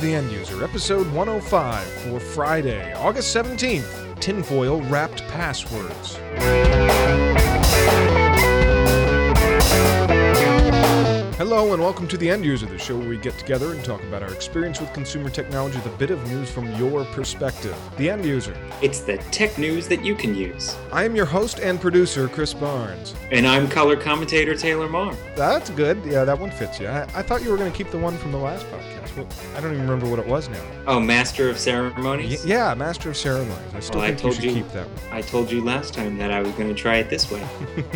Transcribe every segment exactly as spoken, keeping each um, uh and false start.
The End User, episode one oh five for Friday, August seventeenth, Tinfoil Wrapped Passwords. Hello and welcome to The End User, the show where we get together and talk about our experience with consumer technology with a bit of news from your perspective. The End User. It's the tech news that you can use. I am your host and producer, Chris Barnes. And I'm color commentator Taylor Marr. That's good. Yeah, that one fits you. I, I thought you were going to keep the one from the last podcast. Well, I don't even remember what it was now. Oh, Master of Ceremonies? Y- yeah, Master of Ceremonies. I still well, think I told you should you, keep that one. I told you last time that I was going to try it this way.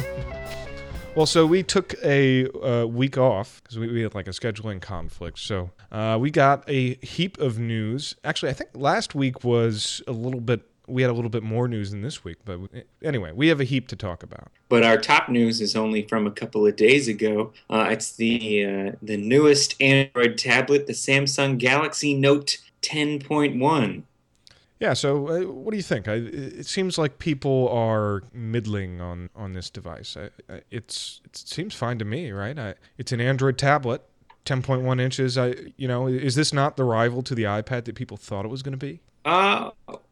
Well, so we took a uh, week off because we, we had like a scheduling conflict. So uh, we got a heap of news. Actually, I think last week was a little bit, we had a little bit more news than this week. But anyway, we have a heap to talk about. But our top news is only from a couple of days ago. Uh, it's the uh, the newest Android tablet, the Samsung Galaxy Note ten point one. Yeah, so uh, what do you think? I, it seems like people are middling on, on this device. I, I, it's it seems fine to me, right? I, it's an Android tablet, ten point one inches. I, you know, is this not the rival to the iPad that people thought it was going to be? Uh,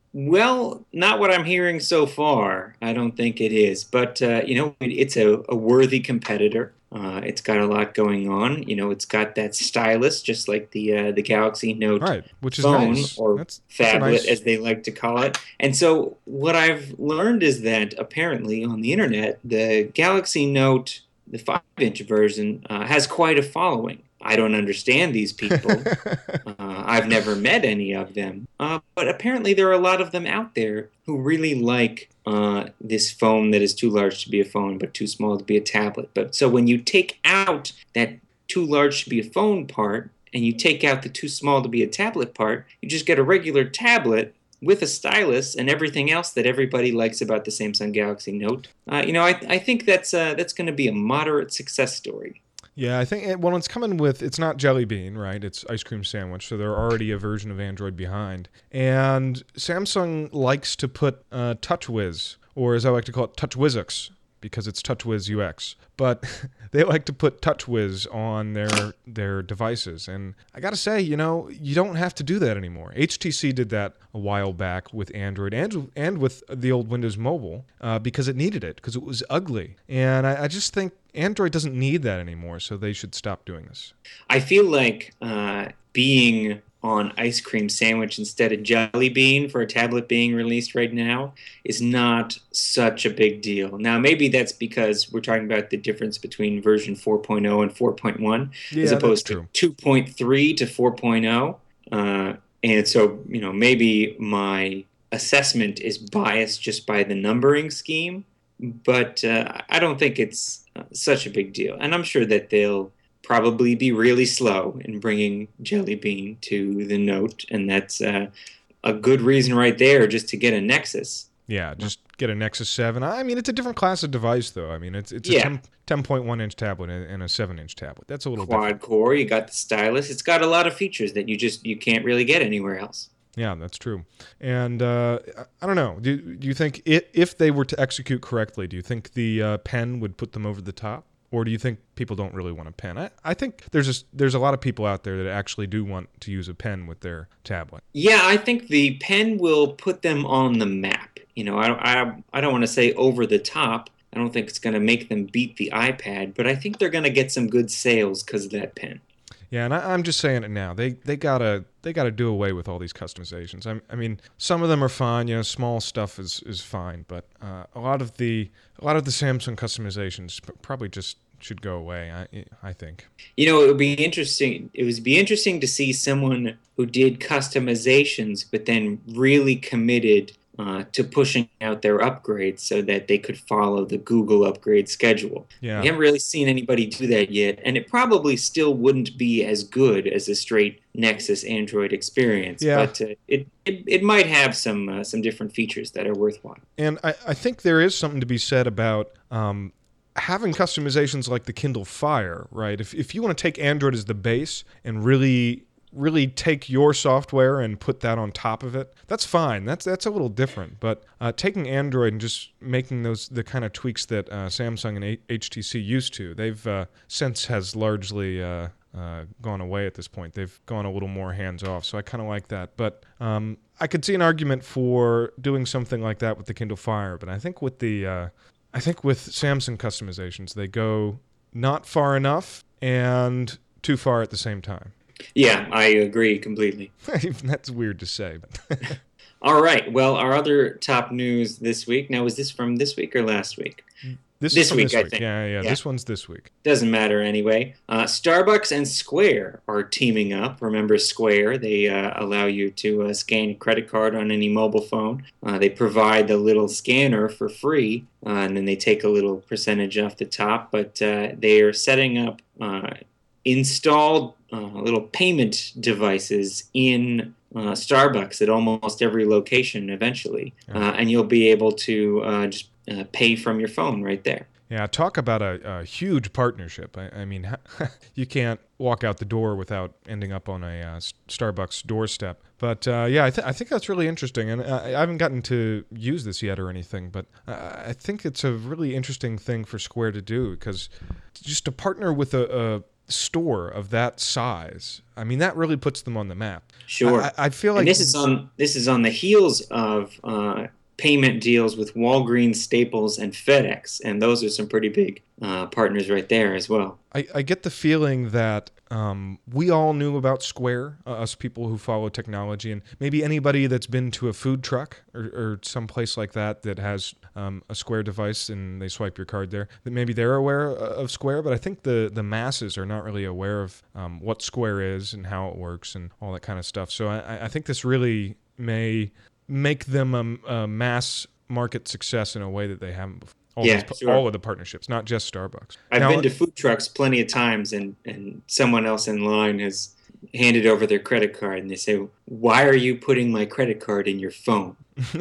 well, not what I'm hearing so far. I don't think it is. But, uh, you know, it's a, a worthy competitor. Uh, it's got a lot going on. You know, it's got that stylus, just like the uh, the Galaxy Note right, which is phone, nice. or that's, that's phablet, nice... as they like to call it. And so what I've learned is that apparently on the internet, the Galaxy Note, the five-inch version, uh, has quite a following. I don't understand these people. uh, I've never met any of them. Uh, but apparently there are a lot of them out there who really like uh, this phone that is too large to be a phone but too small to be a tablet. But so when you take out that too large to be a phone part and you take out the too small to be a tablet part, you just get a regular tablet with a stylus and everything else that everybody likes about the Samsung Galaxy Note. Uh, you know, I, I think that's uh, that's going to be a moderate success story. Yeah, I think, it, well, it's coming with, it's not Jelly Bean, right? It's Ice Cream Sandwich, so they're already a version of Android behind. And Samsung likes to put uh, TouchWiz, or as I like to call it, TouchWizX, because it's TouchWiz U X. But they like to put TouchWiz on their their devices. And I got to say, you know, you don't have to do that anymore. H T C did that a while back with Android and and with the old Windows Mobile uh, because it needed it, because it was ugly. And I, I just think Android doesn't need that anymore, so they should stop doing this. I feel like uh, being on Ice Cream Sandwich instead of Jelly Bean for a tablet being released right now is not such a big deal. Now, maybe that's because we're talking about the difference between version four point oh and four point one, yeah, as opposed to two point three to four point oh. Uh, and so, you know, maybe my assessment is biased just by the numbering scheme, but uh, I don't think it's uh, such a big deal. And I'm sure that they'll probably be really slow in bringing Jelly Bean to the Note, and that's uh, a good reason right there just to get a Nexus. Yeah, just get a Nexus seven. I mean, it's a different class of device, though. I mean, it's it's a yeah. ten point one inch tablet and a seven inch tablet. That's a little quad different. core. You got the stylus. It's got a lot of features that you just you can't really get anywhere else. Yeah, that's true. And uh, I don't know. Do, do you think it, if they were to execute correctly, do you think the uh, pen would put them over the top? Or do you think people don't really want a pen? I, I think there's a, there's a lot of people out there that actually do want to use a pen with their tablet. Yeah, I think the pen will put them on the map. You know, I, I, I don't want to say over the top. I don't think it's going to make them beat the iPad, but I think they're going to get some good sales because of that pen. Yeah, and I, I'm just saying it now. They they gotta they gotta do away with all these customizations. I, I mean, some of them are fine. You know, small stuff is, is fine, but uh, a lot of the a lot of the Samsung customizations probably just should go away. I I think. You know, it would be interesting. It would be interesting to see someone who did customizations, but then really committed uh, to pushing out their upgrades so that they could follow the Google upgrade schedule. Yeah. We haven't really seen anybody do that yet, and it probably still wouldn't be as good as a straight Nexus Android experience. Yeah. But uh, it, it it might have some uh, some different features that are worthwhile. And I, I think there is something to be said about um, having customizations like the Kindle Fire, right? If if you want to take Android as the base and really really take your software and put that on top of it, that's fine. That's that's a little different. But uh, taking Android and just making those the kind of tweaks that uh, Samsung and H T C used to, they've uh, since has largely uh, uh, gone away at this point. They've gone a little more hands off, so I kind of like that. But um, I could see an argument for doing something like that with the Kindle Fire. But I think with the uh, I think with Samsung customizations, they go not far enough and too far at the same time. Yeah, I agree completely. That's weird to say. But All right. Well, our other top news this week. Now, was this from this week or last week? This, This is from week, this I week. think. Yeah, yeah, Yeah. This one's this week. Doesn't matter anyway. Uh, Starbucks and Square are teaming up. Remember Square? They uh, allow you to uh, scan your credit card on any mobile phone. Uh, they provide the little scanner for free, uh, and then they take a little percentage off the top. But uh, they are setting up uh, installed uh, little payment devices in uh, Starbucks at almost every location eventually, Yeah. uh, and you'll be able to uh, just uh, pay from your phone right there. Yeah, talk about a, a huge partnership. I, I mean, you can't walk out the door without ending up on a uh, Starbucks doorstep. But uh, yeah, I, th- I think that's really interesting. And I, I haven't gotten to use this yet or anything, but uh, I think it's a really interesting thing for Square to do, because just to partner with a, a store of that size, I mean, that really puts them on the map. Sure. I, I feel like And this is on this is on the heels of uh, payment deals with Walgreens, Staples, and FedEx, and those are some pretty big uh, partners right there as well. I, I get the feeling that um, we all knew about Square, uh, us people who follow technology, and maybe anybody that's been to a food truck or, or some place like that that has um, a Square device and they swipe your card there, that maybe they're aware of Square, but I think the, the masses are not really aware of um, what Square is and how it works and all that kind of stuff. So I, I think this really may make them a, a mass market success in a way that they haven't before. All, Yeah, these, sure. all of the partnerships, not just Starbucks. I've Now- been to food trucks plenty of times, and, and someone else in line has handed over their credit card, and they say, "Why are you putting my credit card in your phone?"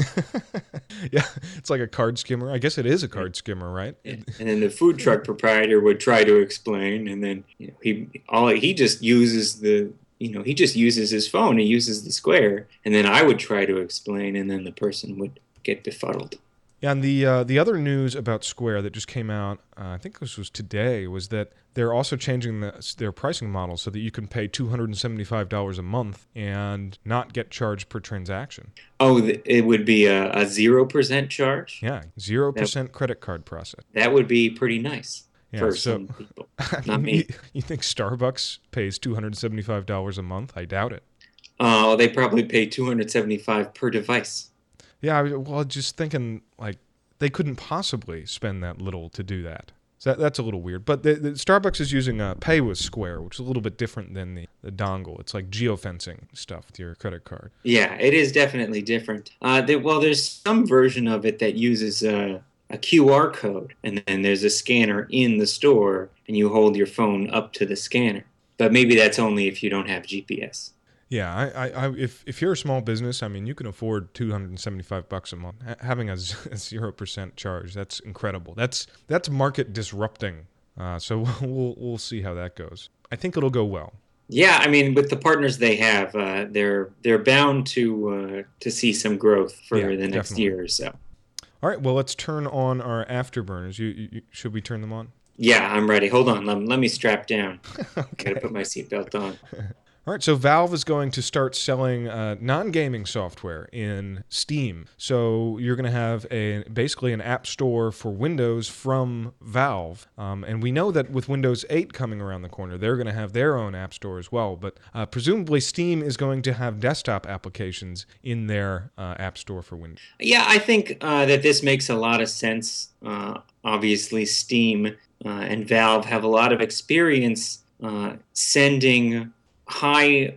Yeah, it's like a card skimmer. I guess it is a card skimmer, right? And then the food truck proprietor would try to explain, and then you know, he all he just uses the you know he just uses his phone. He uses the Square, and then I would try to explain, and then the person would get befuddled. Yeah, and the uh, the other news about Square that just came out, uh, I think this was today, was that they're also changing the, their pricing model so that you can pay two hundred seventy-five dollars a month and not get charged per transaction. Oh, th- it would be a, a zero percent charge. Yeah, zero percent credit card process. That would be pretty nice Yeah, for so- some people. I Not mean, me. You, you think Starbucks pays two hundred seventy-five dollars a month? I doubt it. Oh, they probably pay two hundred seventy-five per device. Yeah, I- well, just thinking, like, they couldn't possibly spend that little to do that. So that, that's a little weird. But the, the Starbucks is using uh, Pay with Square, which is a little bit different than the, the dongle. It's like geofencing stuff with your credit card. Yeah, it is definitely different. Uh, there, well, there's some version of it that uses uh, a Q R code, and then there's a scanner in the store, and you hold your phone up to the scanner. But maybe that's only if you don't have G P S. Yeah, I, I, I, if if you're a small business, I mean, you can afford two hundred seventy-five bucks a month. Ha- having a zero percent charge, that's incredible. That's that's market disrupting. Uh, so we'll we'll see how that goes. I think it'll go well. Yeah, I mean, with the partners they have, uh, they're they're bound to uh, to see some growth for Yeah, the next definitely. year or so. All right, well, let's turn on our afterburners. You, you, you should we turn them on? Yeah, I'm ready. Hold on, let, let me strap down. Okay. Gotta put my seatbelt on. All right, so Valve is going to start selling uh, non-gaming software in Steam. So you're going to have a basically an app store for Windows from Valve. Um, and we know that with Windows eight coming around the corner, they're going to have their own app store as well. But uh, presumably Steam is going to have desktop applications in their uh, app store for Windows. Yeah, I think uh, that this makes a lot of sense. Uh, obviously, Steam uh, and Valve have a lot of experience uh, sending high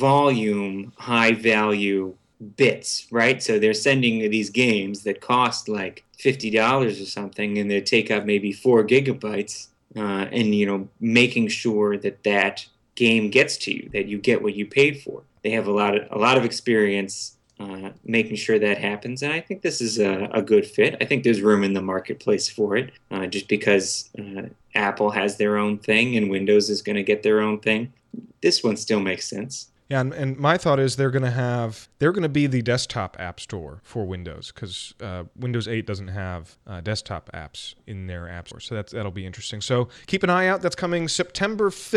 volume, high value bits, right? So they're sending these games that cost like fifty dollars or something, and they take up maybe four gigabytes, uh, and you know, making sure that that game gets to you, that you get what you paid for. They have a lot of a lot of experience uh, making sure that happens, and I think this is a, a good fit. I think there's room in the marketplace for it, uh, just because uh, Apple has their own thing and Windows is going to get their own thing. This one still makes sense. Yeah, and, and my thought is they're going to have they're going to be the desktop app store for Windows, because uh, Windows eight doesn't have uh, desktop apps in their app store, so that's that'll be interesting. So keep an eye out. That's coming September fifth.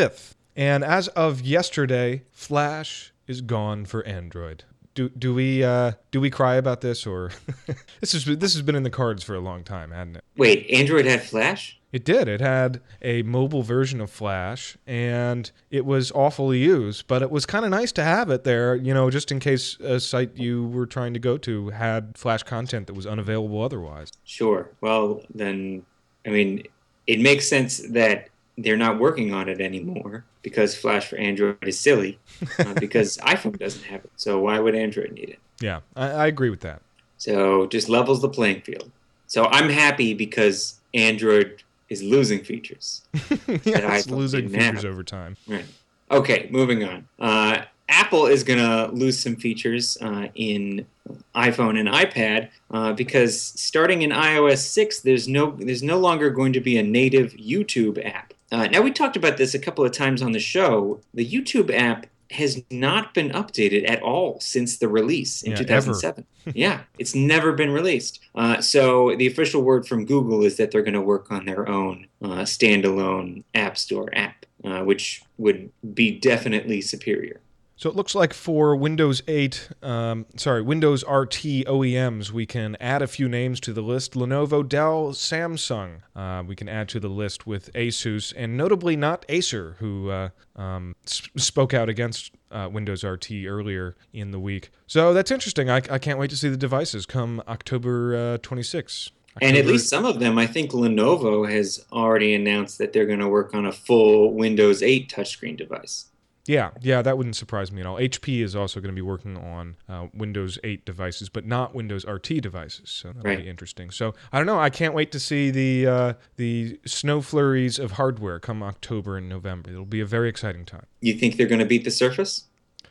And as of yesterday, Flash is gone for Android. Do do we uh, do we cry about this, or this is this has been in the cards for a long time, hasn't it? Wait, Android had Flash? It did. It had a mobile version of Flash, and it was awful to use, but it was kind of nice to have it there, you know, just in case a site you were trying to go to had Flash content that was unavailable otherwise. Sure. Well, then, I mean, it makes sense that they're not working on it anymore because Flash for Android is silly uh, because iPhone doesn't have it. So why would Android need it? Yeah, I, I agree with that. So just levels the playing field. So I'm happy because Android is losing features. Yeah, it's losing features over time. Right. Okay, moving on. Uh, Apple is going to lose some features uh, in iPhone and iPad uh, because starting in i O S six, there's no there's no longer going to be a native YouTube app. Uh, now, we talked about this a couple of times on the show. The YouTube app has not been updated at all since the release in yeah, two thousand seven. Yeah, it's never been released. Uh, so the official word from Google is that they're going to work on their own uh, standalone App Store app, uh, which would be definitely superior. So it looks like for Windows eight, um, sorry, Windows R T O E Ms, we can add a few names to the list. Lenovo, Dell, Samsung. Uh, we can add to the list with ASUS, and notably not Acer, who uh, um, sp- spoke out against uh, Windows R T earlier in the week. So that's interesting. I, I can't wait to see the devices come October uh, twenty-sixth. October. And at least some of them, I think Lenovo has already announced that they're going to work on a full Windows eight touchscreen device. Yeah, yeah, that wouldn't surprise me at all. H P is also going to be working on uh, Windows eight devices, but not Windows R T devices. So that'll right. be interesting. So I don't know. I can't wait to see the uh, the snow flurries of hardware come October and November. It'll be a very exciting time. You think they're going to beat the Surface?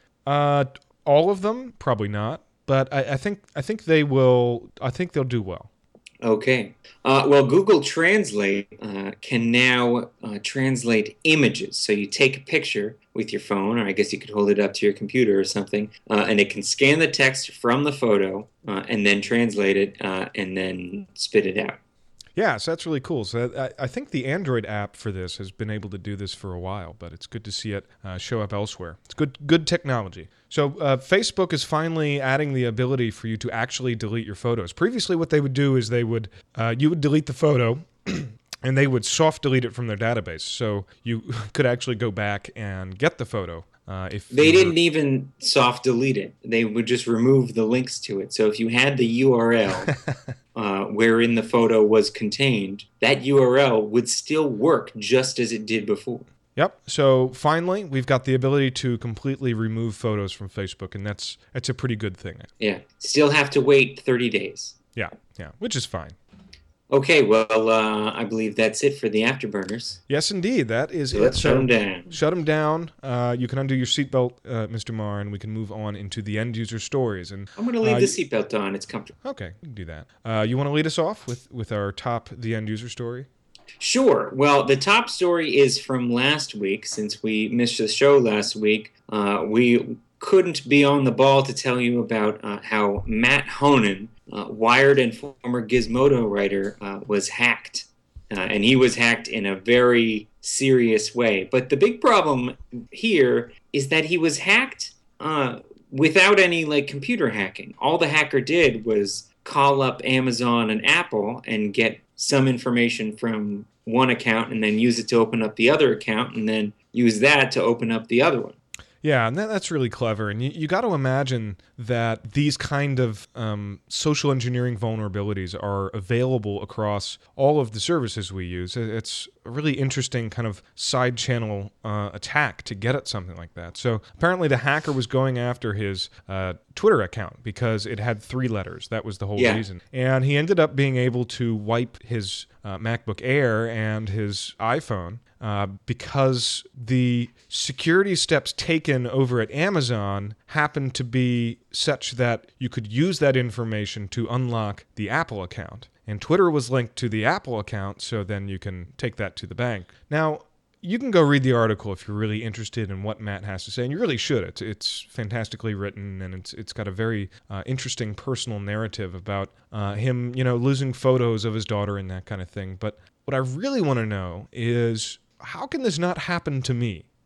Uh, all of them, probably not. But I, I think I think they will. I think they'll do well. Okay. Uh, well, Google Translate uh, can now uh, translate images. So you take a picture with your phone, or I guess you could hold it up to your computer or something, uh, and it can scan the text from the photo uh, and then translate it uh, and then spit it out. Yeah, so that's really cool. So I, I think the Android app for this has been able to do this for a while, but it's good to see it uh, show up elsewhere. It's good, good technology. So uh, Facebook is finally adding the ability for you to actually delete your photos. Previously, what they would do is they would uh, you would delete the photo. And they would soft delete it from their database, so you could actually go back and get the photo. Uh, if they were... didn't even soft delete it; they would just remove the links to it. So if you had the U R L uh, wherein the photo was contained, that U R L would still work just as it did before. Yep. So finally, we've got the ability to completely remove photos from Facebook, and that's that's a pretty good thing. Yeah. Still have to wait thirty days. Yeah. Yeah. Which is fine. Okay, well, uh, I believe that's it for the Afterburners. Yes, indeed. That is so it. Let's so shut them down. Shut them down. Uh, you can undo your seatbelt, uh, Mister Marr, and we can move on into the end-user stories. And I'm going to leave uh, the seatbelt on. It's comfortable. Okay, you can do that. Uh, you want to lead us off with, with our top the end-user story? Sure. Well, the top story is from last week. Since we missed the show last week, uh, we couldn't be on the ball to tell you about uh, how Matt Honan, Uh, Wired and former Gizmodo writer, uh, was hacked. Uh, and he was hacked in a very serious way. But the big problem here is that he was hacked uh, without any like computer hacking. All the hacker did was call up Amazon and Apple and get some information from one account and then use it to open up the other account and then use that to open up the other one. Yeah, and that, that's really clever. And you, you got to imagine that these kind of um, social engineering vulnerabilities are available across all of the services we use. It's a really interesting kind of side channel uh, attack to get at something like that. So apparently the hacker was going after his uh, Twitter account because it had three letters. That was the whole yeah. reason. And he ended up being able to wipe his uh, MacBook Air and his iPhone Uh, because the security steps taken over at Amazon happened to be such that you could use that information to unlock the Apple account. And Twitter was linked to the Apple account, so then you can take that to the bank. Now, you can go read the article if you're really interested in what Matt has to say, and you really should. It's it's fantastically written, and it's it's got a very uh, interesting personal narrative about uh, him, you know, losing photos of his daughter and that kind of thing. But what I really want to know is, how can this not happen to me?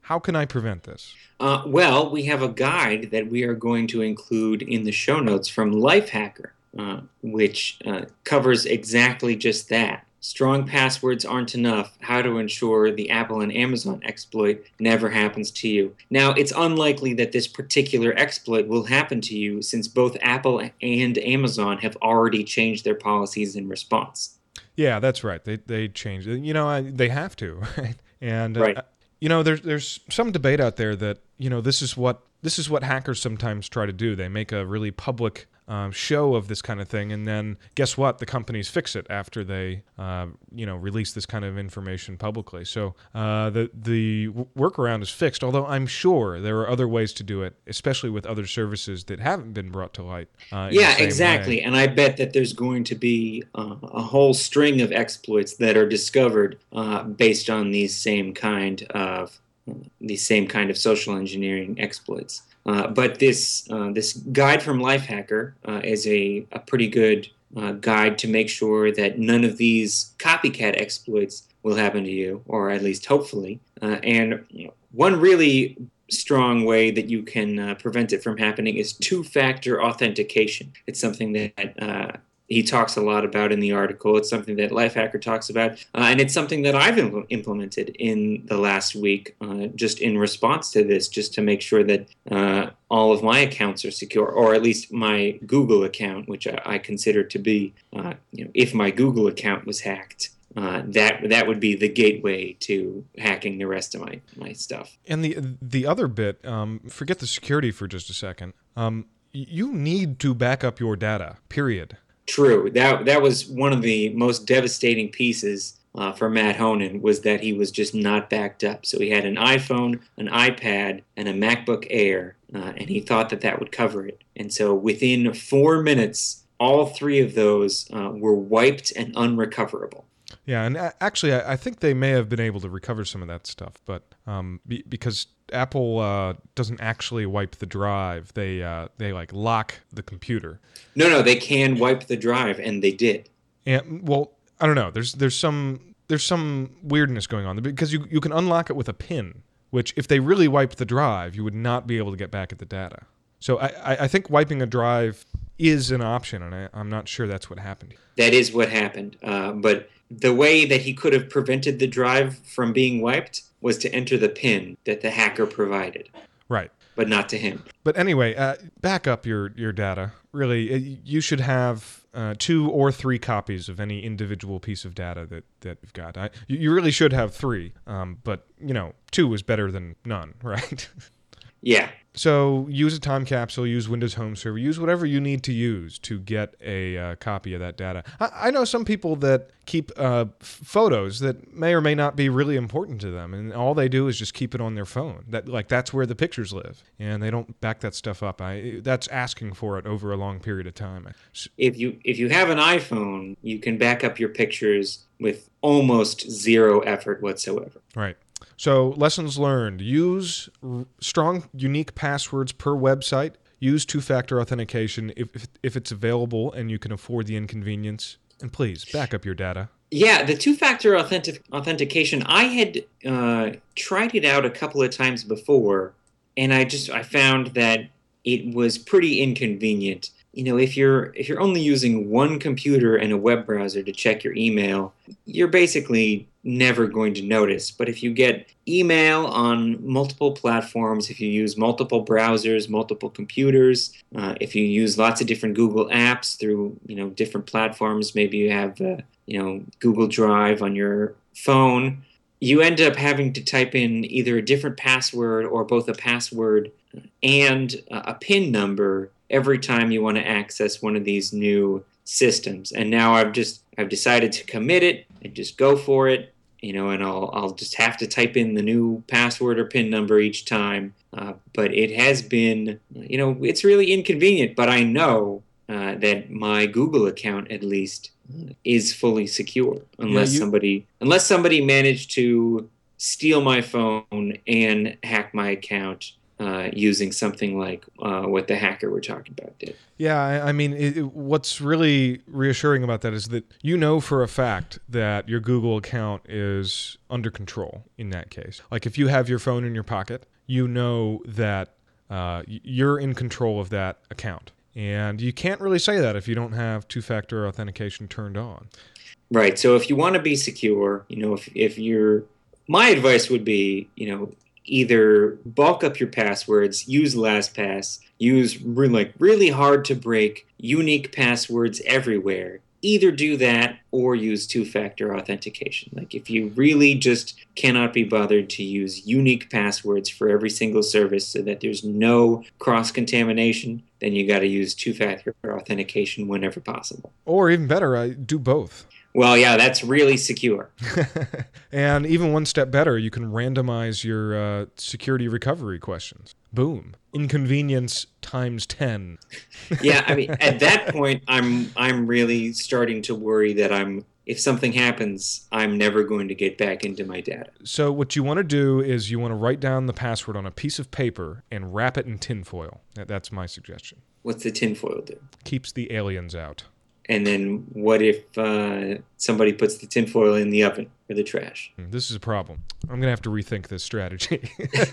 How can I prevent this? Uh, well, we have a guide that we are going to include in the show notes from Lifehacker, uh, which uh, covers exactly just that. Strong passwords aren't enough. How to ensure the Apple and Amazon exploit never happens to you. Now, it's unlikely that this particular exploit will happen to you since both Apple and Amazon have already changed their policies in response. Yeah, that's right. They they changed it. You know, I, they have to, right? And uh, Right. you know, there's there's some debate out there that you know this is what this is what hackers sometimes try to do. They make a really public um, show of this kind of thing, and then guess what? The companies fix it after they uh, you know release this kind of information publicly. So uh, the the workaround is fixed. Although I'm sure there are other ways to do it, especially with other services that haven't been brought to light. Uh, in the Yeah, same exactly. way. And I bet that there's going to be uh, a whole string of exploits that are discovered uh, based on these same kind of these same kind of social engineering exploits. Uh, but this uh, this guide from Lifehacker uh, is a, a pretty good uh, guide to make sure that none of these copycat exploits will happen to you, or at least hopefully. Uh, and you know, one really strong way that you can uh, prevent it from happening is two-factor authentication. It's something that uh, he talks a lot about in the article. It's something that Lifehacker talks about, uh, and it's something that I've impl- implemented in the last week, uh, just in response to this, just to make sure that uh, all of my accounts are secure, or at least my Google account, which I, I consider to be, uh, you know, if my Google account was hacked, Uh, that that would be the gateway to hacking the rest of my, my stuff. And the the other bit, um, forget the security for just a second. Um, you need to back up your data. Period. True. That that was one of the most devastating pieces uh, for Matt Honan, was that he was just not backed up. So he had an iPhone, an iPad, and a MacBook Air, uh, and he thought that that would cover it. And so within four minutes, all three of those uh, were wiped and unrecoverable. Yeah, and a- actually, I, I think they may have been able to recover some of that stuff, but um, be, because Apple uh, doesn't actually wipe the drive, they uh, they like lock the computer. No, no, they can wipe the drive, and they did. And well, I don't know. There's there's some there's some weirdness going on because you you can unlock it with a pin, which if they really wiped the drive, you would not be able to get back at the data. So I I, I think wiping a drive is an option, and I, I'm not sure that's what happened. That is what happened. Uh, but the way that he could have prevented the drive from being wiped was to enter the PIN that the hacker provided. Right. But not to him. But anyway, uh, back up your, your data. Really, you should have uh, two or three copies of any individual piece of data that, that you've got. I, you really should have three, um, but, you know, two is better than none, right? Yeah. So use a time capsule, use Windows Home Server, use whatever you need to use to get a uh, copy of that data. I, I know some people that keep uh, f- photos that may or may not be really important to them, and all they do is just keep it on their phone. That like that's where the pictures live, and they don't back that stuff up. I that's asking for it over a long period of time. If you if you have an iPhone, you can back up your pictures with almost zero effort whatsoever. Right. So lessons learned, use r- strong, unique passwords per website. Use two-factor authentication if, if if it's available and you can afford the inconvenience. And please, back up your data. Yeah, the two-factor authentic- authentication, I had uh, tried it out a couple of times before, and I just I found that it was pretty inconvenient. You know, if you're if you're only using one computer and a web browser to check your email, you're basically never going to notice. But if you get email on multiple platforms, if you use multiple browsers, multiple computers, uh, if you use lots of different Google apps through, you know, different platforms, maybe you have, uh, you know, Google Drive on your phone, you end up having to type in either a different password or both a password and a PIN number every time you want to access one of these new systems. And now I've just I've decided to commit it and just go for it, you know, and I'll I'll just have to type in the new password or PIN number each time. Uh, but it has been, you know, it's really inconvenient. But I know uh, that my Google account, at least, is fully secure unless Yeah, you- somebody unless somebody managed to steal my phone and hack my account. uh, using something like uh, what the hacker we're talking about did. Yeah, I, I mean, it, it, what's really reassuring about that is that you know for a fact that your Google account is under control in that case. Like if you have your phone in your pocket, you know that uh, you're in control of that account. And you can't really say that if you don't have two-factor authentication turned on. Right. So if you want to be secure, you know, if, if you're, my advice would be, you know, either bulk up your passwords, use LastPass, use re- like really hard to break unique passwords everywhere. Either do that or use two-factor authentication. Like if you really just cannot be bothered to use unique passwords for every single service so that there's no cross-contamination, then you got to use two-factor authentication whenever possible. Or even better, I do both. Well, yeah, that's really secure. And even one step better, you can randomize your uh, security recovery questions. Boom. Inconvenience times ten. Yeah, I mean, at that point, I'm I'm really starting to worry that I'm if something happens, I'm never going to get back into my data. So what you want to do is you want to write down the password on a piece of paper and wrap it in tinfoil. That, that's my suggestion. What's the tinfoil do? Keeps the aliens out. And then what if uh, somebody puts the tinfoil in the oven or the trash? This is a problem. I'm going to have to rethink this strategy.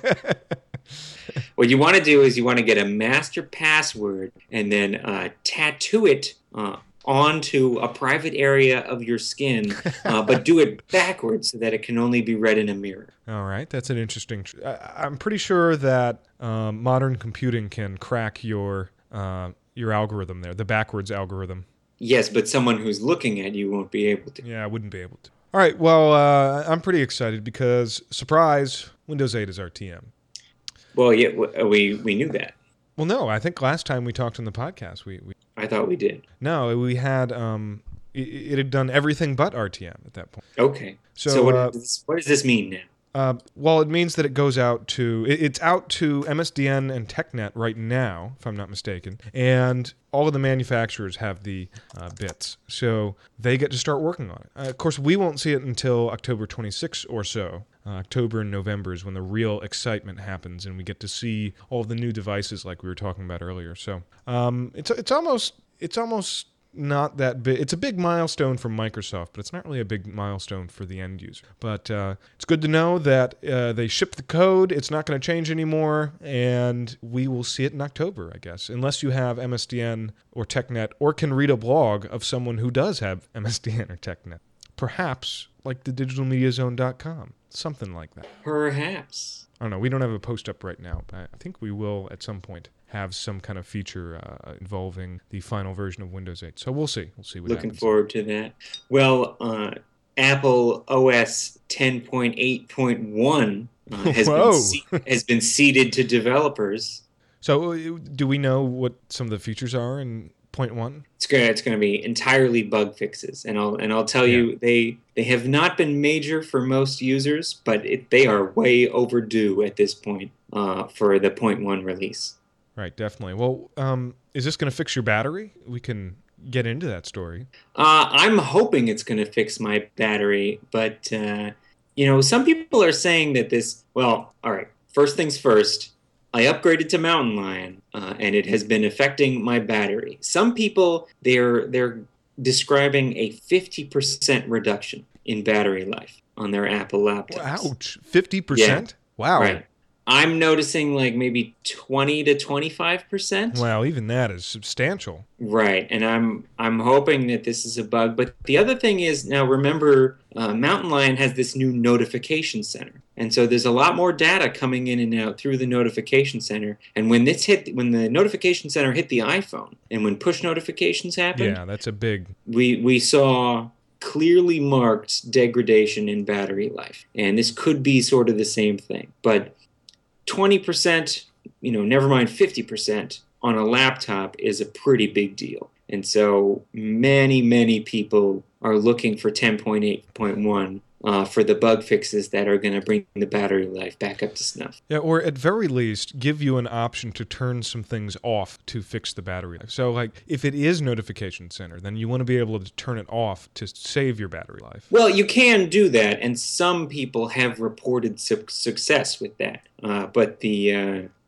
What you want to do is you want to get a master password and then uh, tattoo it uh, onto a private area of your skin, uh, but do it backwards so that it can only be read in a mirror. All right, that's an interesting... Tr- I- I'm pretty sure that um, modern computing can crack your uh, your algorithm there, the backwards algorithm. Yes, but someone who's looking at you won't be able to. Yeah, I wouldn't be able to. All right, well, uh, I'm pretty excited because, surprise, Windows eight is R T M. Well, yeah, we we knew that. Well, no, I think last time we talked on the podcast, we... we I thought we did. No, we had... Um, it, it had done everything but R T M at that point. Okay. So, So, what, uh, does this, what does this mean now? Uh, well, it means that it goes out to, it, it's out to M S D N and TechNet right now, if I'm not mistaken, and all of the manufacturers have the uh, bits, so they get to start working on it. Uh, of course, we won't see it until October twenty-sixth or so. Uh, October and November is when the real excitement happens, and we get to see all of the new devices like we were talking about earlier. So um, it's it's almost it's almost. Not that big. It's a big milestone for Microsoft, but it's not really a big milestone for the end user. But uh, it's good to know that uh, they ship the code. It's not going to change anymore, and we will see it in October, I guess, unless you have M S D N or TechNet or can read a blog of someone who does have M S D N or TechNet. Perhaps like the digital media zone dot com, something like that. Perhaps. I don't know. We don't have a post up right now, but I think we will at some point have some kind of feature uh, involving the final version of Windows eight. So we'll see. We'll see what Looking happens. forward to that. Well, uh, Apple O S ten point eight point one uh, has, been ce- has been seeded to developers. So uh, do we know what some of the features are in point one? It's gonna it's gonna be entirely bug fixes, and I'll and I'll tell yeah. you they they have not been major for most users, but it, they are way overdue at this point uh, for the point one release. Right, definitely. Well, um, is this going to fix your battery? We can get into that story. Uh, I'm hoping it's going to fix my battery, but uh, you know, some people are saying that this. Well, all right. First things first. I upgraded to Mountain Lion, uh, and it has been affecting my battery. Some people they're they're describing a fifty percent reduction in battery life on their Apple laptops. Ouch! Fifty percent? Wow. Right. I'm noticing like maybe twenty to twenty-five percent. Wow, even that is substantial. Right, and I'm I'm hoping that this is a bug. But the other thing is, now remember, uh, Mountain Lion has this new notification center, and so there's a lot more data coming in and out through the notification center. And when this hit, when the notification center hit the iPhone, and when push notifications happened, yeah, that's a big. We we saw clearly marked degradation in battery life, and this could be sort of the same thing, but twenty percent, you know, never mind fifty percent on a laptop is a pretty big deal. And so many, many people are looking for ten point eight point one uh, for the bug fixes that are going to bring the battery life back up to snuff. Yeah, or at very least, give you an option to turn some things off to fix the battery life. So, like, if it is Notification Center, then you want to be able to turn it off to save your battery life. Well, you can do that, and some people have reported su- success with that. Uh, but the uh,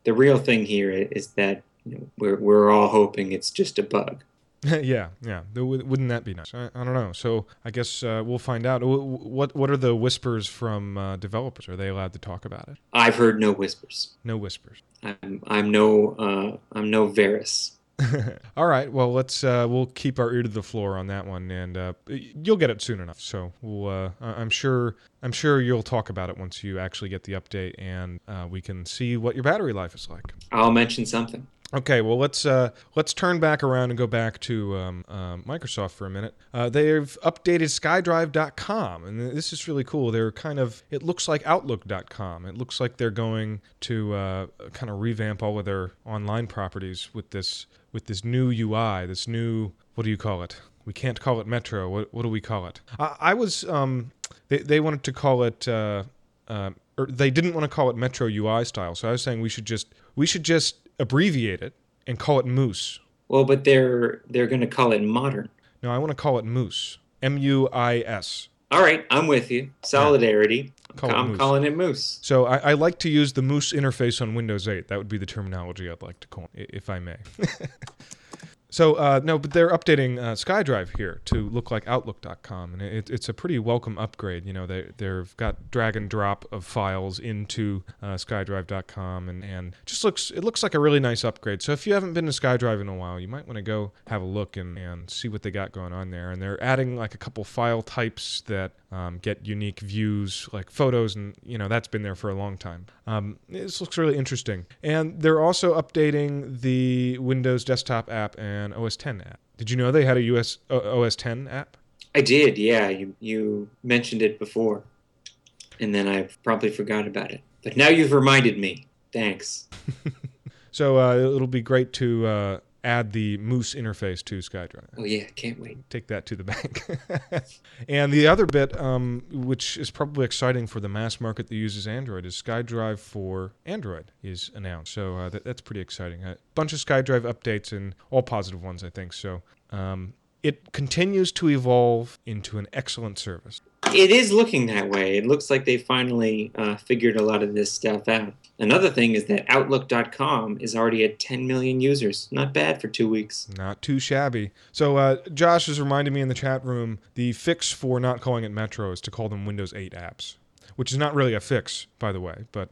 the real thing here is that you know, we're we're all hoping it's just a bug. yeah, yeah. Wouldn't that be nice? I, I don't know. So I guess uh, we'll find out. What what are the whispers from uh, developers? Are they allowed to talk about it? I've heard no whispers. No whispers. I'm I'm no uh, I'm no Varys. All right. Well, let's uh, we'll keep our ear to the floor on that one, and uh, you'll get it soon enough. So we'll, uh, I'm sure I'm sure you'll talk about it once you actually get the update, and uh, we can see what your battery life is like. I'll mention something. Okay, well let's uh, let's turn back around and go back to um, uh, Microsoft for a minute. Uh, they've updated SkyDrive dot com, and this is really cool. They're kind of it looks like Outlook dot com. It looks like they're going to uh, kind of revamp all of their online properties with this with this new U I, this new what do you call it? We can't call it Metro. What what do we call it? I, I was um, they they wanted to call it. Uh, uh, or they didn't want to call it Metro U I style, so I was saying we should just we should just abbreviate it and call it Moose. Well, but they're they're going to call it modern. No, I want to call it Moose. M U I S. All right, I'm with you. Solidarity. Call it I'm Moose. calling it Moose. So I, I like to use the Moose interface on Windows eight. That would be the terminology I'd like to call it, if I may. So, uh, no, but they're updating uh, SkyDrive here to look like Outlook dot com, and it, it's a pretty welcome upgrade. You know, they, they've got drag and drop of files into uh, SkyDrive dot com, and, and just looks it looks like a really nice upgrade. So if you haven't been to SkyDrive in a while, you might want to go have a look and, and see what they got going on there. And they're adding like a couple file types that um, get unique views, like photos, and, you know, that's been there for a long time. Um, this looks really interesting. And they're also updating the Windows desktop app and O S ten app. Did you know they had a U S uh, O S ten app? I did, yeah. You you mentioned it before, and then I promptly forgot about it. But now you've reminded me. Thanks. So uh, it'll be great to uh, add the Moose interface to SkyDrive. Oh yeah, can't wait. Take that to the bank. And the other bit, um, which is probably exciting for the mass market that uses Android, is SkyDrive for Android is announced. So uh, that, that's pretty exciting. A bunch of SkyDrive updates, and all positive ones, I think. So um, it continues to evolve into an excellent service. It is looking that way. It looks like they finally uh, figured a lot of this stuff out. Another thing is that Outlook dot com is already at ten million users. Not bad for two weeks. Not too shabby. So uh, Josh has reminded me in the chat room, the fix for not calling it Metro is to call them Windows eight apps, which is not really a fix, by the way. But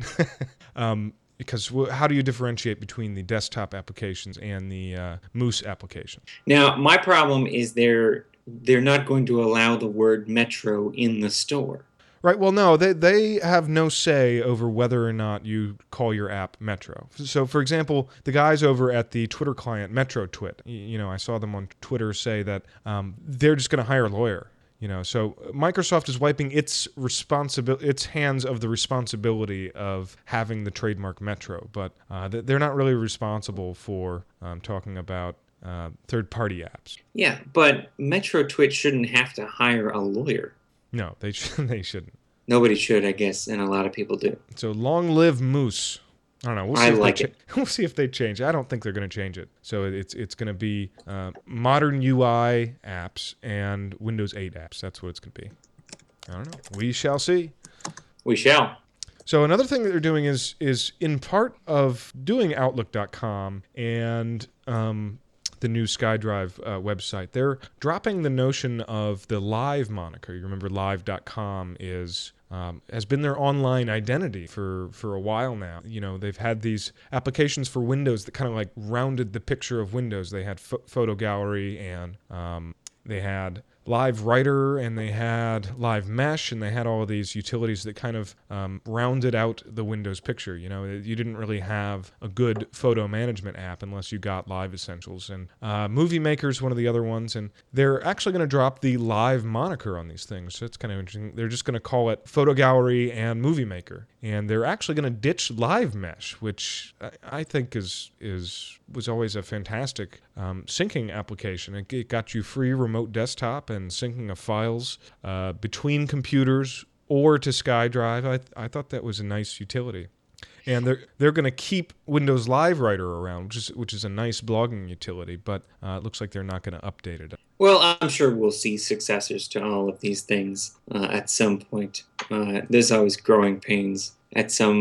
um, because how do you differentiate between the desktop applications and the uh, Moose application? Now, my problem is they're they're not going to allow the word Metro in the store. Right. Well, no, they they have no say over whether or not you call your app Metro. So, for example, the guys over at the Twitter client Metro Twit, you know, I saw them on Twitter say that um, they're just going to hire a lawyer. You know, so Microsoft is wiping its responsibility, its hands of the responsibility of having the trademark Metro, but uh, they're not really responsible for um, talking about uh, third-party apps. Yeah, but Metro Twit shouldn't have to hire a lawyer. No, they sh- they shouldn't. Nobody should, I guess, and a lot of people do. So long live Moose. I don't know. We'll see I if like they it. Cha- we'll see if they change. I don't think they're going to change it. So it's it's going to be uh, modern U I apps and Windows eight apps. That's what it's going to be. I don't know. We shall see. We shall. So another thing that they're doing is is in part of doing Outlook dot com and um, the new SkyDrive uh, website, they're dropping the notion of the Live moniker. You remember Live dot com is um, has been their online identity for, for a while now. You know, they've had these applications for Windows that kind of like rounded the picture of Windows. They had ph- Photo Gallery, and um, they had Live Writer, and they had Live Mesh, and they had all of these utilities that kind of um, rounded out the Windows picture. You know, you didn't really have a good photo management app unless you got Live Essentials. And uh, Movie Maker is one of the other ones, and they're actually going to drop the Live moniker on these things. So it's kind of interesting. They're just going to call it Photo Gallery and Movie Maker, and they're actually going to ditch Live Mesh, which I, I think is is was always a fantastic um, syncing application. It, it got you free remote desktop and syncing of files uh, between computers or to SkyDrive. I I thought that was a nice utility. And they're they're going to keep Windows Live Writer around, which is which is a nice blogging utility, but uh, it looks like they're not going to update it. Well, I'm sure we'll see successors to all of these things uh, at some point. Uh, there's always growing pains. At some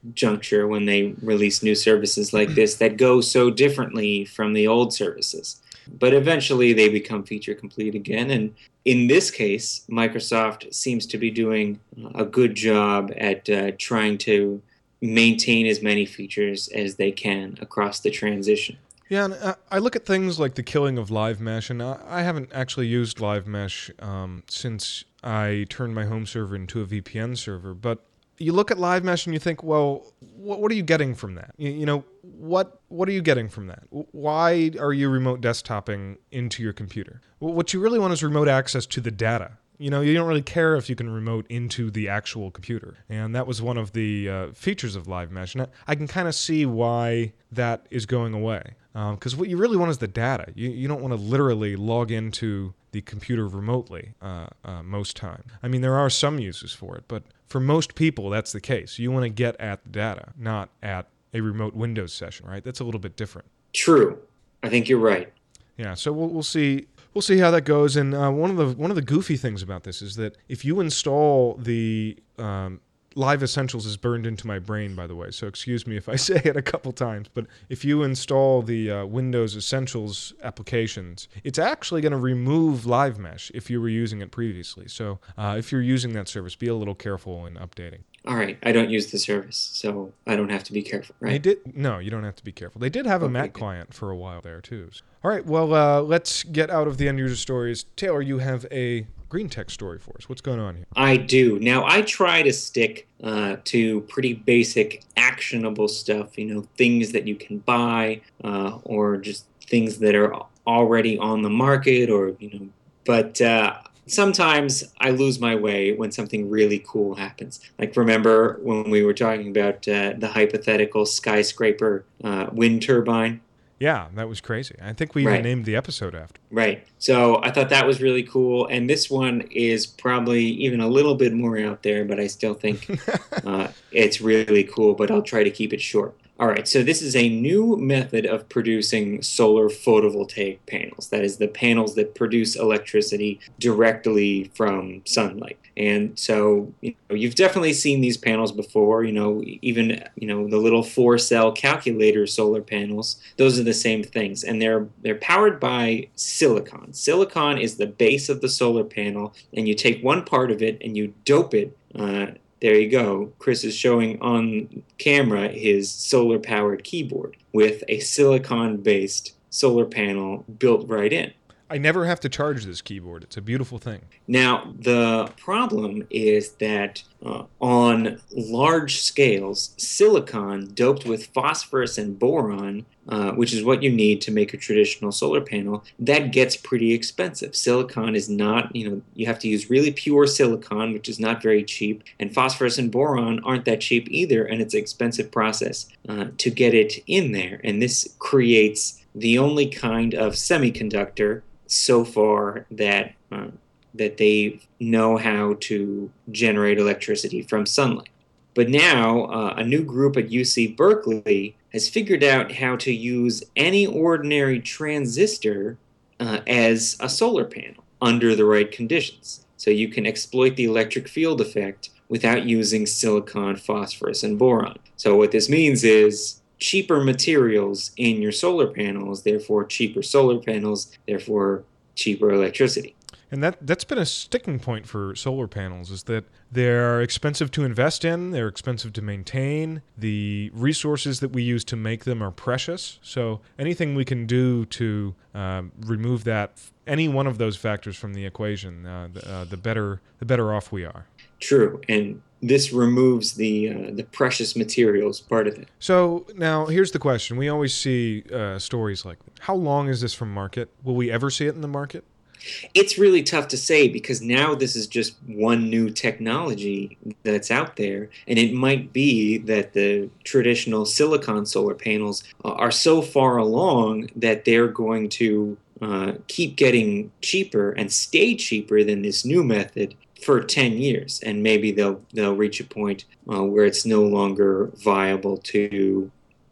juncture when they release new services like this that go so differently from the old services. But eventually they become feature complete again. And in this case, Microsoft seems to be doing a good job at uh, trying to maintain as many features as they can across the transition. Yeah, and uh, I look at things like the killing of Live Mesh, and I, I haven't actually used Live Mesh um, since I turned my home server into a V P N server. But you look at Live Mesh and you think, well, what, what are you getting from that? You, you know, what what are you getting from that? Why are you remote desktoping into your computer? Well, what you really want is remote access to the data. You know, you don't really care if you can remote into the actual computer. And that was one of the uh, features of Live Mesh. And I, I can kind of see why that is going away. Because um, what you really want is the data. You, you don't want to literally log into the computer remotely uh, uh, most time. I mean, there are some uses for it, but for most people, that's the case. You want to get at the data, not at a remote Windows session, right? That's a little bit different. True. I think you're right. Yeah, so we'll, we'll see. We'll see how that goes. And uh, one of the one of the goofy things about this is that if you install the um, Live Essentials is burned into my brain, by the way, so excuse me if I say it a couple times, but if you install the uh, Windows Essentials applications, it's actually going to remove Live Mesh if you were using it previously. So uh, if you're using that service, be a little careful in updating. All right, I don't use the service, so I don't have to be careful, right? They did no, you don't have to be careful. They did have a Okay, Mac good. client for a while there too. All right, well, uh, let's get out of the end user stories. Taylor, you have a green tech story for us. What's going on here? I do. Now, I try to stick uh, to pretty basic, actionable stuff, you know, things that you can buy uh, or just things that are already on the market or, you know, but uh, sometimes I lose my way when something really cool happens. Like, remember when we were talking about uh, the hypothetical skyscraper uh, wind turbine? Yeah, that was crazy. I think we even Right. named the episode after. Right. So I thought that was really cool. And this one is probably even a little bit more out there, but I still think uh, it's really cool, but I'll try to keep it short. All right, so this is a new method of producing solar photovoltaic panels. That is the panels that produce electricity directly from sunlight. And so, you know, you've definitely seen these panels before, you know, even, you know, the little four-cell calculator solar panels. Those are the same things, and they're they're powered by silicon. Silicon is the base of the solar panel, and you take one part of it and you dope it uh, there you go. Chris is showing on camera his solar-powered keyboard with a silicon-based solar panel built right in. I never have to charge this keyboard. It's a beautiful thing. Now, the problem is that uh, on large scales, silicon doped with phosphorus and boron, uh, which is what you need to make a traditional solar panel, that gets pretty expensive. Silicon is not, you know, you have to use really pure silicon, which is not very cheap, and phosphorus and boron aren't that cheap either, and it's an expensive process uh, to get it in there. And this creates the only kind of semiconductor so far that uh, that they know how to generate electricity from sunlight. But now uh, a new group at U C Berkeley has figured out how to use any ordinary transistor uh, as a solar panel under the right conditions. So you can exploit the electric field effect without using silicon, phosphorus, and boron. So what this means is cheaper materials in your solar panels, therefore cheaper solar panels, therefore cheaper electricity. And that, that's been a sticking point for solar panels, is that they're expensive to invest in, they're expensive to maintain, the resources that we use to make them are precious. So anything we can do to um, remove that, any one of those factors from the equation, uh, the, uh, the better the better off we are. True, and this removes the uh, the precious materials part of it. So now here's the question. We always see uh, stories like that. How long is this from market? Will we ever see it in the market? It's really tough to say because now this is just one new technology that's out there, and it might be that the traditional silicon solar panels are so far along that they're going to uh, keep getting cheaper and stay cheaper than this new method for ten years, and maybe they'll they'll reach a point uh, where it's no longer viable to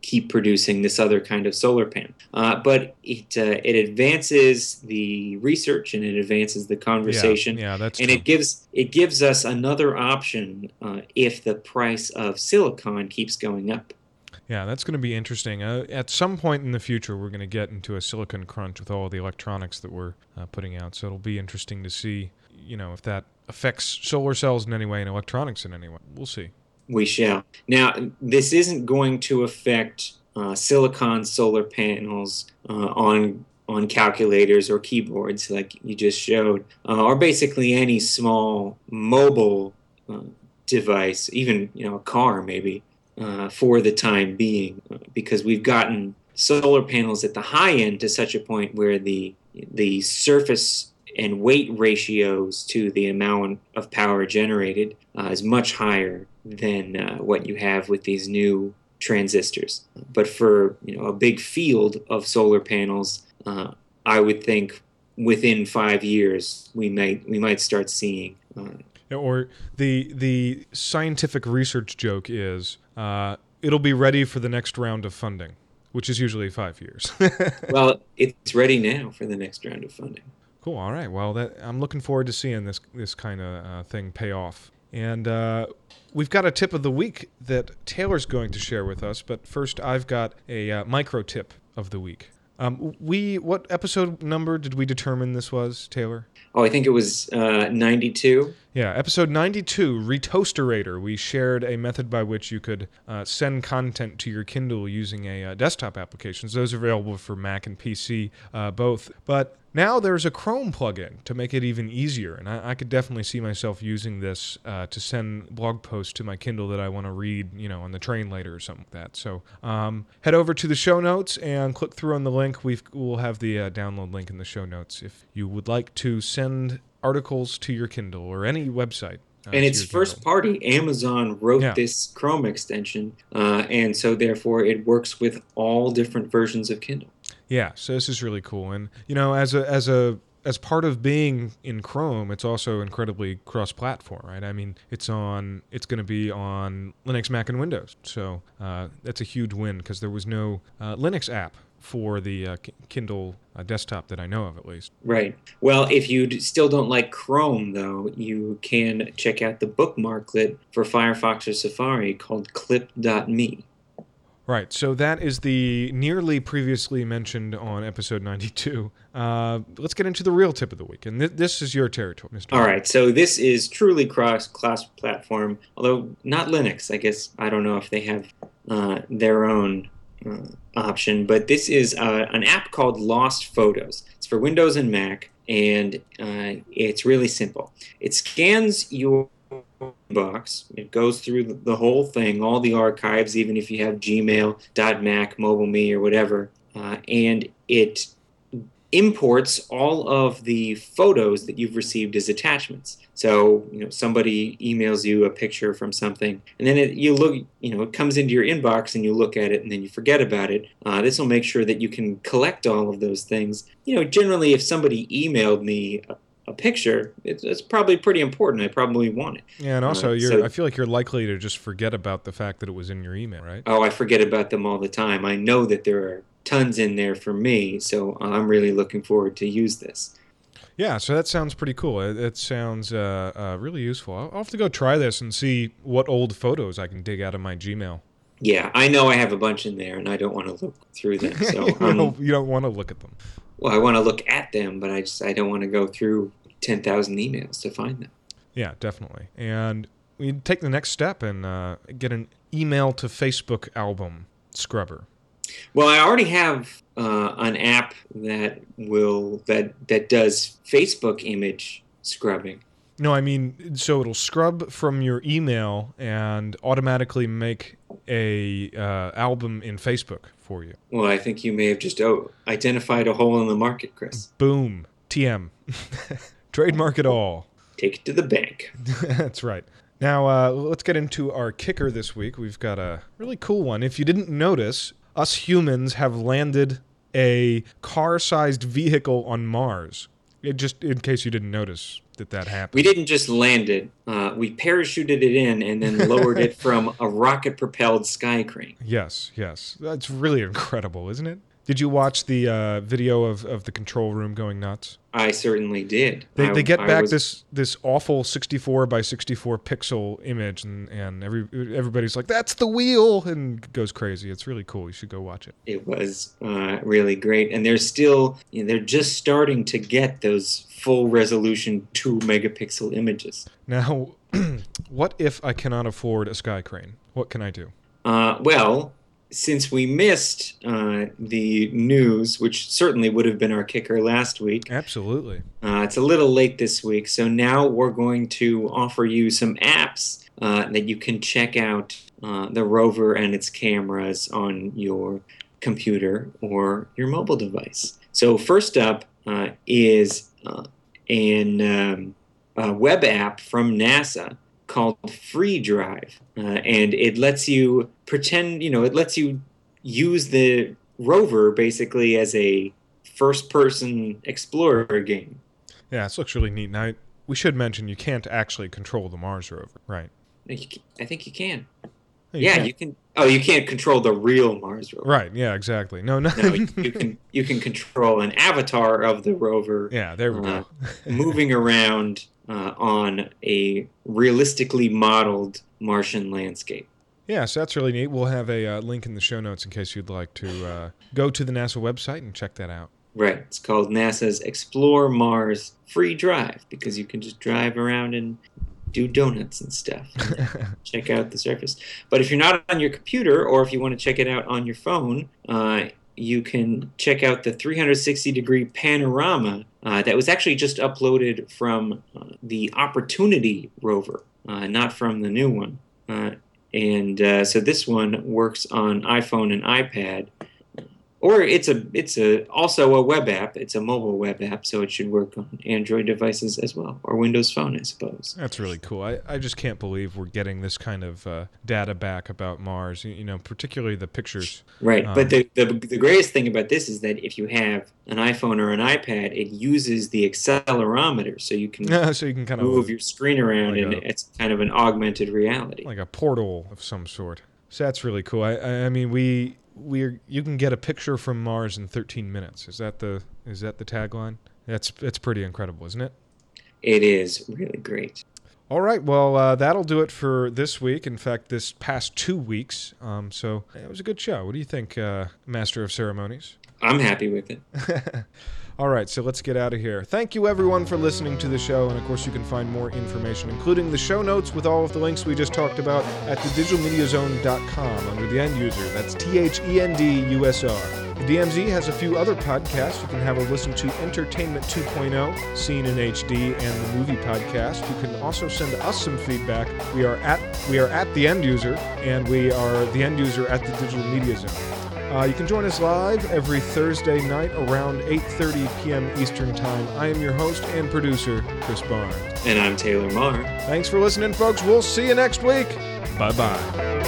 keep producing this other kind of solar panel. Uh, but it uh, it advances the research and it advances the conversation. Yeah, yeah, that's and true. it gives it gives us another option uh, if the price of silicon keeps going up. Yeah, that's going to be interesting. Uh, at some point in the future, we're going to get into a silicon crunch with all the electronics that we're uh, putting out. So it'll be interesting to see, you know, if that affects solar cells in any way and electronics in any way. We'll see. We shall. Now, this isn't going to affect uh, silicon solar panels uh, on on calculators or keyboards like you just showed, uh, or basically any small mobile uh, device, even you know a car maybe, uh, for the time being, because we've gotten solar panels at the high end to such a point where the the surface and weight ratios to the amount of power generated uh, is much higher than uh, what you have with these new transistors. But for you know a big field of solar panels, uh, I would think within five years we might we might start seeing. Uh, or the the scientific research joke is uh, it'll be ready for the next round of funding, which is usually five years. Well, it's ready now for the next round of funding. Cool. All right. Well, that, I'm looking forward to seeing this this kind of uh, thing pay off. And uh, we've got a tip of the week that Taylor's going to share with us. But first, I've got a uh, micro tip of the week. Um, we what episode number did we determine this was, Taylor? Oh, I think it was uh, ninety-two. Yeah, episode ninety-two, Retoasterator. We shared a method by which you could uh, send content to your Kindle using a uh, desktop application. So those are available for Mac and P C uh, both. But now there's a Chrome plugin to make it even easier, and I, I could definitely see myself using this uh, to send blog posts to my Kindle that I want to read, you know, on the train later or something like that. So um, head over to the show notes and click through on the link. We've, we'll have the uh, download link in the show notes if you would like to send articles to your Kindle or any website. Uh, and it's first Kindle. party. Amazon wrote yeah. this Chrome extension, uh, and so therefore it works with all different versions of Kindle. Yeah, so this is really cool. And, you know, as a as a as part of being in Chrome, it's also incredibly cross-platform, right? I mean, it's on it's going to be on Linux, Mac, and Windows. So uh, that's a huge win because there was no uh, Linux app for the uh, Kindle uh, desktop that I know of, at least. Right. Well, if you d- still don't like Chrome, though, you can check out the bookmarklet for Firefox or Safari called clip dot me. Right, so that is the nearly previously mentioned on episode ninety-two. Uh, let's get into the real tip of the week, and th- this is your territory, Mister All right, so this is truly cross-class platform, although not Linux. I guess I don't know if they have uh, their own uh, option, but this is uh, an app called Lost Photos. It's for Windows and Mac, and uh, it's really simple. It scans your box. It goes through the whole thing, all the archives, even if you have Gmail, .Mac, MobileMe, or whatever, uh, and it imports all of the photos that you've received as attachments. So, you know, somebody emails you a picture from something, and then it, you look, you know, it comes into your inbox, and you look at it, and then you forget about it. Uh, this will make sure that you can collect all of those things. You know, generally, if somebody emailed me a a picture, it's, it's probably pretty important. I probably want it. Yeah, and also, uh, you're, so, I feel like you're likely to just forget about the fact that it was in your email, right? Oh, I forget about them all the time. I know that there are tons in there for me, so I'm really looking forward to use this. Yeah, so that sounds pretty cool. It, it sounds uh, uh, really useful. I'll, I'll have to go try this and see what old photos I can dig out of my Gmail. Yeah, I know I have a bunch in there, and I don't want to look through them. So you, um, don't, you don't want to look at them. Well, I want to look at them, but I just I don't want to go through ten thousand emails to find them. Yeah, definitely. And we take the next step and uh, get an email to Facebook album scrubber. Well, I already have uh, an app that will that that does Facebook image scrubbing. No, I mean, so it'll scrub from your email and automatically make a uh, album in Facebook for you. Well, I think you may have just oh, identified a hole in the market, Chris. Boom. T M. Trademark it all. Take it to the bank. That's right. Now, uh, let's get into our kicker this week. We've got a really cool one. If you didn't notice, us humans have landed a car-sized vehicle on Mars. It just in case you didn't notice that that happened. We didn't just land it. Uh, we parachuted it in and then lowered it from a rocket-propelled sky crane. Yes, yes. That's really incredible, isn't it? Did you watch the uh, video of, of the control room going nuts? I certainly did. They, I, they get I back was... this this awful sixty-four by sixty-four pixel image, and, and every everybody's like, that's the wheel, and goes crazy. It's really cool. You should go watch it. It was uh, really great. And they're still, you know, they're just starting to get those full resolution two megapixel images. Now, what if I cannot afford a sky crane? What can I do? Uh, well... Since we missed uh, the news, which certainly would have been our kicker last week. Absolutely. Uh, it's a little late this week, so now we're going to offer you some apps uh, that you can check out uh, the rover and its cameras on your computer or your mobile device. So first up uh, is uh, an, um, a web app from NASA called FreeDrive, uh, and it lets you pretend, you know, it lets you use the rover basically as a first-person explorer game. Yeah, this looks really neat. Now, we should mention you can't actually control the Mars rover, right? I think you can. Oh, you yeah, can. you can. Oh, you can't control the real Mars rover. Right, yeah, exactly. No, no. no you, you can you can control an avatar of the rover. Yeah, there we uh, go. moving around uh, on a realistically modeled Martian landscape. Yeah, so that's really neat. We'll have a uh, link in the show notes in case you'd like to uh, go to the NASA website and check that out. Right. It's called NASA's Explore Mars Free Drive because you can just drive around and do donuts and stuff. And check out the surface. But if you're not on your computer or if you want to check it out on your phone, uh, you can check out the three hundred sixty degree panorama uh, that was actually just uploaded from uh, the Opportunity rover, uh, not from the new one. Uh, and uh, so this one works on iPhone and iPad. Or it's a it's a also a web app. It's a mobile web app, so it should work on Android devices as well, or Windows Phone, I suppose. That's really cool. I, I just can't believe we're getting this kind of uh, data back about Mars. You know, particularly the pictures. Right, um, but the, the the greatest thing about this is that if you have an iPhone or an iPad, it uses the accelerometer, so you can so you can kind of move your screen around, like and a, it's kind of an augmented reality, like a portal of some sort. So that's really cool. I I, I mean we. We're you can get a picture from Mars in thirteen minutes. Is that the is that the tagline? That's that's pretty incredible, isn't it? It is really great. All right, well uh, that'll do it for this week. In fact, this past two weeks. Um, so it was a good show. What do you think, uh, Master of Ceremonies? I'm happy with it. All right, so let's get out of here. Thank you, everyone, for listening to the show. And, of course, you can find more information, including the show notes with all of the links we just talked about at the digital media zone dot com under the end user. That's T H E N D U S R. The D M Z has a few other podcasts. You can have a listen to Entertainment two point oh, Seen in H D, and the Movie Podcast. You can also send us some feedback. We are at we are at the end user, and we are the end user at the Digital Media Zone. Uh, you can join us live every Thursday night around eight thirty p.m. Eastern Time. I am your host and producer, Chris Barnes. And I'm Taylor Marr. Thanks for listening, folks. We'll see you next week. Bye-bye.